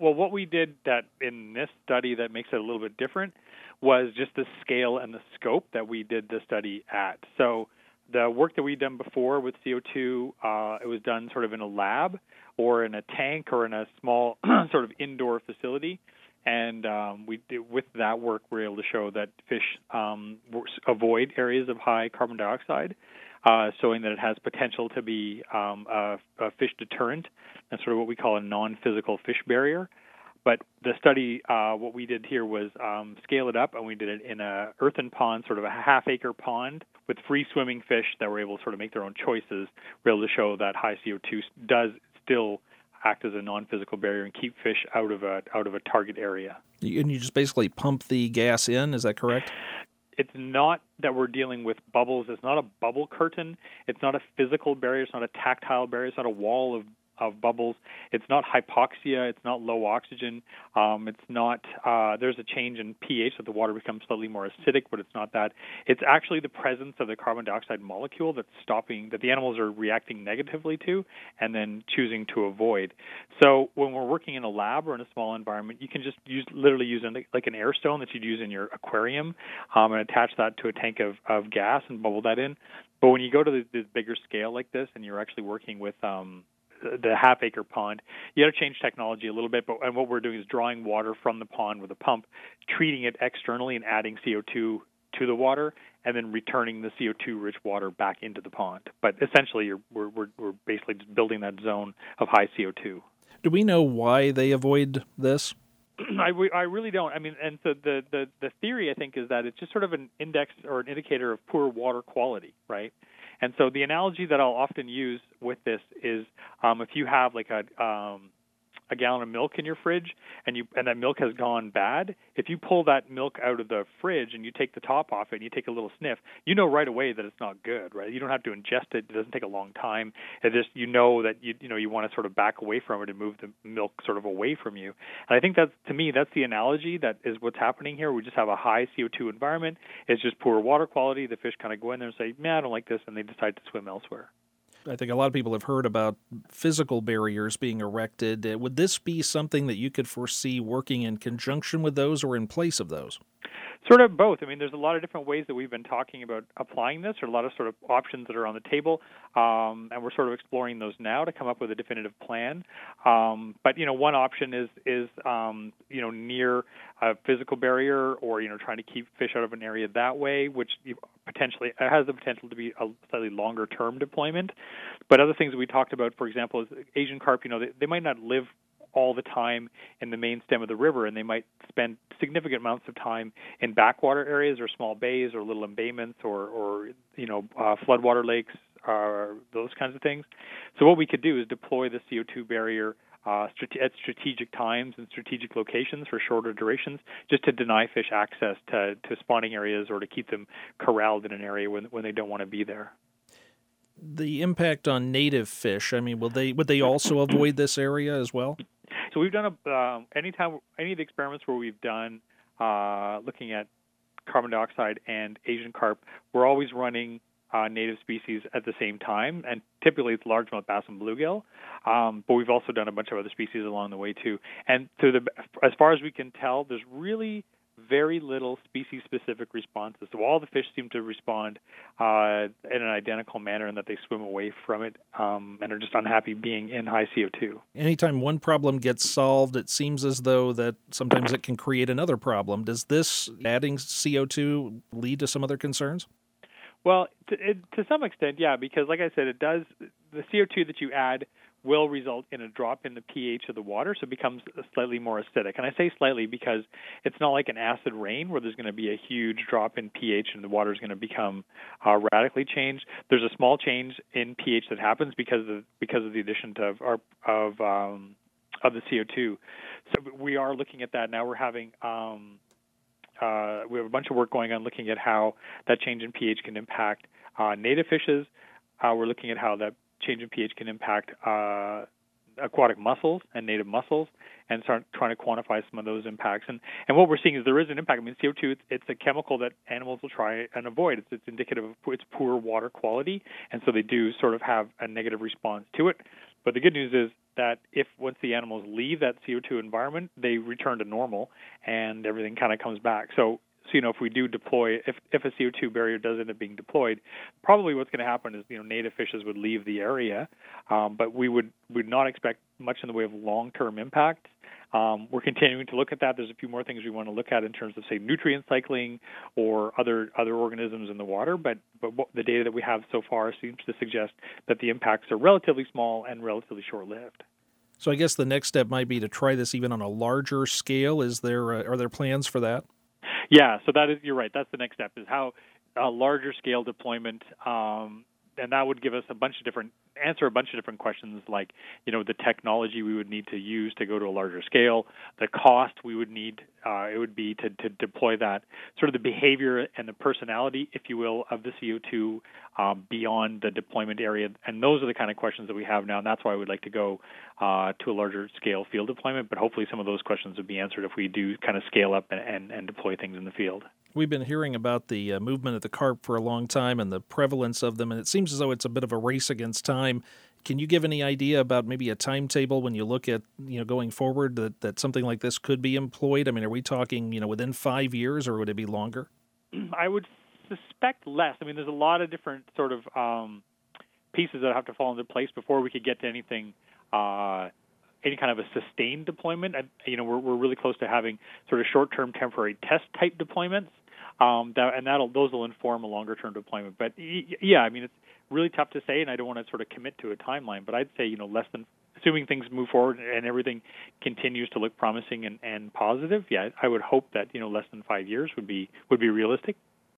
Well, what we did that in this study that makes it a little bit different was just the scale and the scope that we did the study at. So the work that we'd done before with CO2, it was done sort of in a lab or in a tank or in a small sort of indoor facility. And with that work, we were able to show that fish avoid areas of high carbon dioxide, showing that it has potential to be a fish deterrent and sort of what we call a non-physical fish barrier. But the study, what we did here was scale it up, and we did it in a earthen pond, sort of a half-acre pond with free-swimming fish that were able to sort of make their own choices. We're able to show that high CO2 does still act as a non-physical barrier and keep fish out of a target area. And you just basically pump the gas in, is that correct? It's not that we're dealing with bubbles. It's not a bubble curtain. It's not a physical barrier. It's not a tactile barrier. It's not a wall of bubbles. It's not hypoxia. It's not low oxygen. It's not, there's a change in pH that the water becomes slightly more acidic, but it's not that. It's actually the presence of the carbon dioxide molecule that's stopping, that the animals are reacting negatively to and then choosing to avoid. So when we're working in a lab or in a small environment, you can just literally use like an air stone that you'd use in your aquarium and attach that to a tank of gas and bubble that in. But when you go to the bigger scale like this and you're actually working with the half-acre pond, you got to change technology a little bit. And what we're doing is drawing water from the pond with a pump, treating it externally and adding CO2 to the water, and then returning the CO2-rich water back into the pond. But essentially, we're basically just building that zone of high CO2. Do we know why they avoid this? I really don't. I mean, and so the theory, I think, is that it's just sort of an index or an indicator of poor water quality, right? And so the analogy that I'll often use with this is if you have like a gallon of milk in your fridge and that milk has gone bad, if you pull that milk out of the fridge and you take the top off it and you take a little sniff, you know right away that it's not good, right? You don't have to ingest it. It doesn't take a long time. It just, you know that you want to sort of back away from it and move the milk sort of away from you. And I think that's the analogy that is what's happening here. We just have a high CO2 environment. It's just poor water quality. The fish kind of go in there and say, man, I don't like this, and they decide to swim elsewhere. I think a lot of people have heard about physical barriers being erected. Would this be something that you could foresee working in conjunction with those or in place of those? Sort of both. I mean, there's a lot of different ways that we've been talking about applying this, or a lot of sort of options that are on the table, and we're sort of exploring those now to come up with a definitive plan. But one option is near a physical barrier, or trying to keep fish out of an area that way, which potentially has the potential to be a slightly longer term deployment. But other things that we talked about, for example, is Asian carp. They might not live all the time in the main stem of the river, and they might spend significant amounts of time in backwater areas or small bays or little embayments or floodwater lakes, those kinds of things. So what we could do is deploy the CO2 barrier at strategic times and strategic locations for shorter durations, just to deny fish access to spawning areas or to keep them corralled in an area when they don't want to be there. The impact on native fish, I mean, would they also avoid this area as well? So we've done any of the experiments where we've done looking at carbon dioxide and Asian carp, we're always running native species at the same time, and typically it's largemouth bass and bluegill. But we've also done a bunch of other species along the way too. And as far as we can tell, there's really very little species-specific responses. So all the fish seem to respond in an identical manner, in that they swim away from it and are just unhappy being in high CO2. Anytime one problem gets solved, it seems as though that sometimes it can create another problem. Does this adding CO2 lead to some other concerns? Well, to some extent, yeah, because like I said, it does. The CO2 that you add will result in a drop in the pH of the water, so it becomes slightly more acidic. And I say slightly because it's not like an acid rain where there's going to be a huge drop in pH and the water is going to become radically changed. There's a small change in pH that happens because of the addition of the CO2. So we are looking at that now. We're having we have a bunch of work going on looking at how that change in pH can impact native fishes. We're looking at how that change in pH can impact aquatic mussels and native mussels, and start trying to quantify some of those impacts. And what we're seeing is there is an impact. I mean, CO2, it's a chemical that animals will try and avoid. It's indicative of its poor water quality, and so they do sort of have a negative response to it. But the good news is that if once the animals leave that CO2 environment, they return to normal and everything kind of comes back. So if we do deploy, if a CO2 barrier does end up being deployed, probably what's going to happen is native fishes would leave the area, but we would not expect much in the way of long-term impact. We're continuing to look at that. There's a few more things we want to look at in terms of, say, nutrient cycling or other organisms in the water, but the data that we have so far seems to suggest that the impacts are relatively small and relatively short-lived. So I guess the next step might be to try this even on a larger scale. Are there plans for that? Yeah, so you're right. That's the next step, is how a larger scale deployment, and that would give us answer a bunch of different questions, like, the technology we would need to use to go to a larger scale, the cost we would need, it would be to deploy that, sort of the behavior and the personality, if you will, of the CO2 beyond the deployment area. And those are the kind of questions that we have now, and that's why we'd like to go to a larger scale field deployment. But hopefully some of those questions would be answered if we do kind of scale up and deploy things in the field. We've been hearing about the movement of the carp for a long time and the prevalence of them, and it seems as though it's a bit of a race against time. Can you give any idea about maybe a timetable when you look at going forward that something like this could be employed? I mean, are we talking within 5 years, or would it be longer? I would suspect less. I mean, there's a lot of different sort of pieces that have to fall into place before we could get to anything. Any kind of a sustained deployment. We're really close to having sort of short-term temporary test type deployments. Those will inform a longer-term deployment. But yeah, I mean, it's really tough to say, and I don't want to sort of commit to a timeline. But I'd say assuming things move forward and everything continues to look promising and positive. Yeah, I would hope that less than 5 years would be realistic.